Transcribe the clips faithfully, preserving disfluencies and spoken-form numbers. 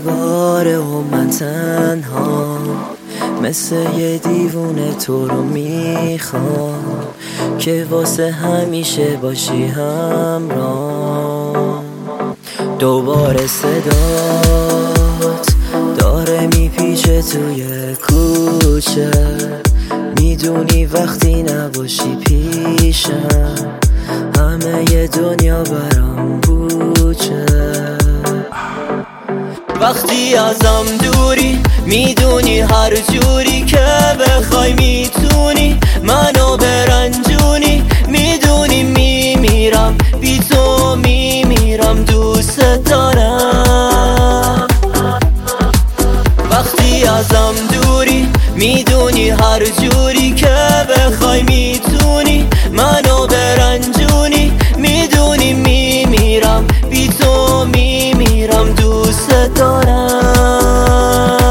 دوباره و من تنها مثل یه دیوونه تو رو میخوام که واسه همیشه باشی همراه. دوباره صدات داره میپیچه توی کوچه، میدونی وقتی نباشی پیشم همه ی دنیا برام بوچه. وقتی ازم دوری میدونی هر جوری که بخوای میتونی منو برنجونی، میدونی میمیرم بی تو میمیرم دوست دارم. وقتی ازم دوری میدونی هر جوری که بخوای میتونی منو برنجونی، میدونی میمیرم بی تو میمیرم دوست دارم.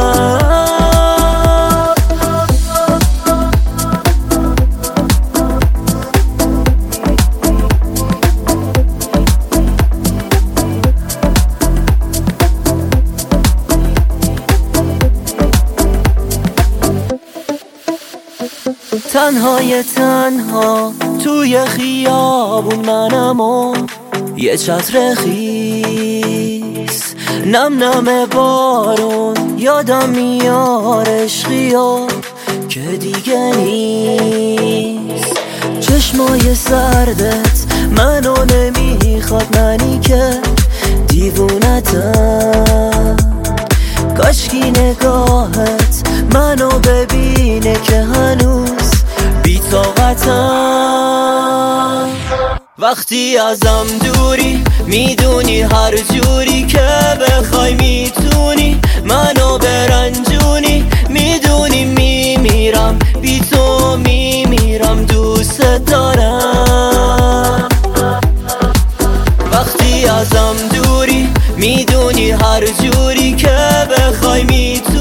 تنهای تنها توی خیابون منم و یه چتر خیس، نم نم بارون یادم میاد عشقی و که دیگه نیست. چشمای سردت منو نمیخواد، منی که دیوونتم. کاشکی نگاهت منو ببینه که هنوز بی طاقتم. وقتی ازم دوری میدونی هر جوری که بخوای میتونی منو برنجونی، میدونی میمیرم بی تو میمیرم دوست دارم. وقتی ازم دوری میدونی هر جوری که بخوای میتونی